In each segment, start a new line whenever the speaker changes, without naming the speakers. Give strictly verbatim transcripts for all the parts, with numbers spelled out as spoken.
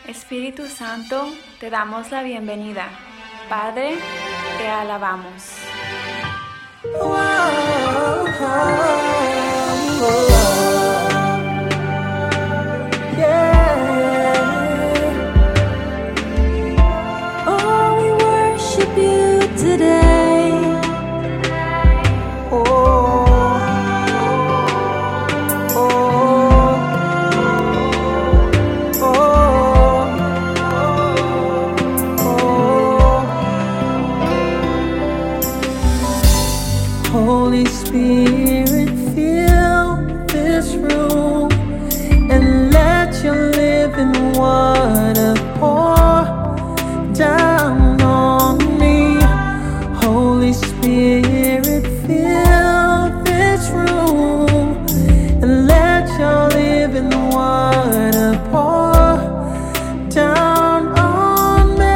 Espíritu Santo, te damos la bienvenida. Padre, te alabamos.
Oh, oh, oh, oh. Yeah. Oh, we worship you today. Oh, oh, oh, oh. Holy Spirit, fill this room and let your living water pour down on me. Holy Spirit, fill this room and let your living water pour down on me.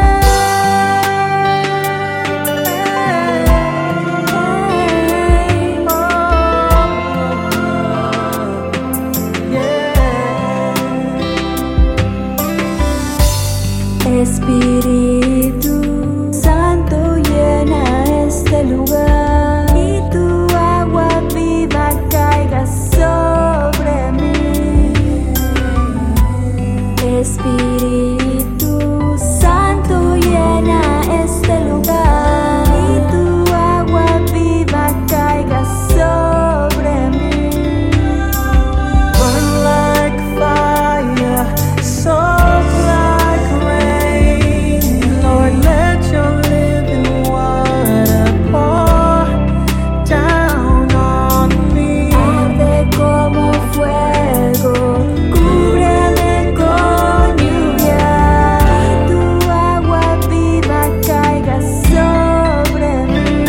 Espíritu Santo, llena este lugar y tu agua viva caiga sobre mí. Espíritu Santo, llena este lugar y tu agua viva caiga sobre mí. Burn like fire, soak like rain. Lord, let your living water pour down on me. Arde como fuego, cúbreme con lluvia y tu agua viva caiga sobre mí.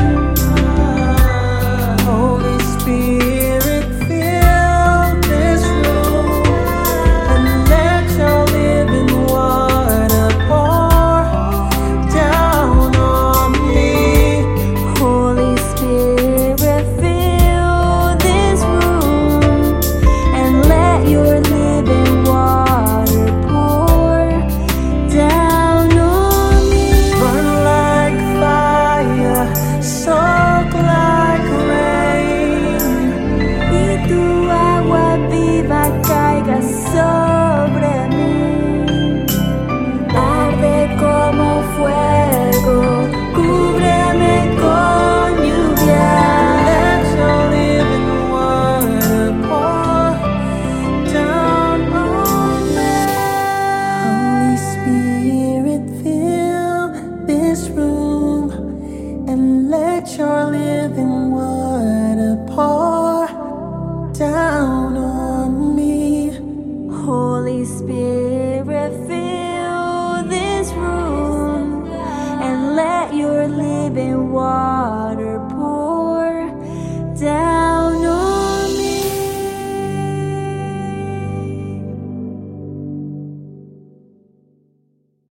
Holy Spirit, fill this room and let your living water pour down on me. Holy Spirit, fill this room and let your living water pour down on me. Burn like fire, soak like rain, y tu agua viva caiga sobre mí. Arde como fuego, cúbreme con lluvia. Let your living water pour down on me. Holy Spirit, fill this room and let your living water pour down on me. Holy Spirit, fill this room and let your living water